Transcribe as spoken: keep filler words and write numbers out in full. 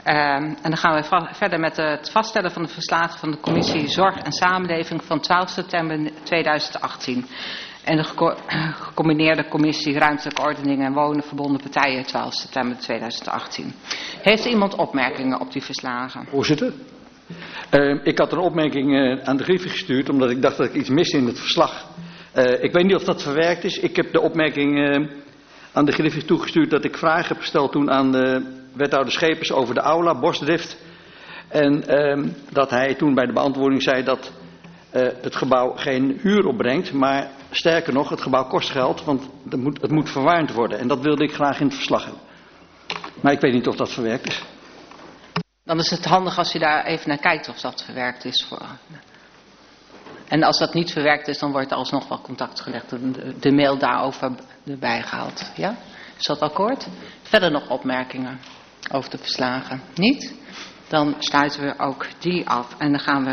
en dan gaan we va- verder met het vaststellen van de verslagen van de Commissie Zorg en Samenleving van twaalf september tweeduizend achttien. En de geco- gecombineerde Commissie Ruimtelijke Ordening en Wonen Verbonden Partijen twaalf september tweeduizend achttien. Heeft iemand opmerkingen op die verslagen? Voorzitter, uh, ik had een opmerking uh, aan de Griffie gestuurd omdat ik dacht dat ik iets miste in het verslag. Uh, ik weet niet of dat verwerkt is. Ik heb de opmerking uh, aan de Griffie toegestuurd dat ik vragen heb gesteld toen aan de wethouder Schepers over de aula, Bosdrift. En uh, dat hij toen bij de beantwoording zei dat uh, het gebouw geen huur opbrengt, maar sterker nog, het gebouw kost geld, want het moet, het moet verwarmd worden. En dat wilde ik graag in het verslag hebben. Maar ik weet niet of dat verwerkt is. Dan is het handig als u daar even naar kijkt of dat verwerkt is. Voor... En als dat niet verwerkt is, dan wordt er alsnog wel contact gelegd. De, de mail daarover erbij gehaald. Ja? Is dat akkoord? Verder nog opmerkingen over de verslagen? Niet? Dan sluiten we ook die af. En dan gaan we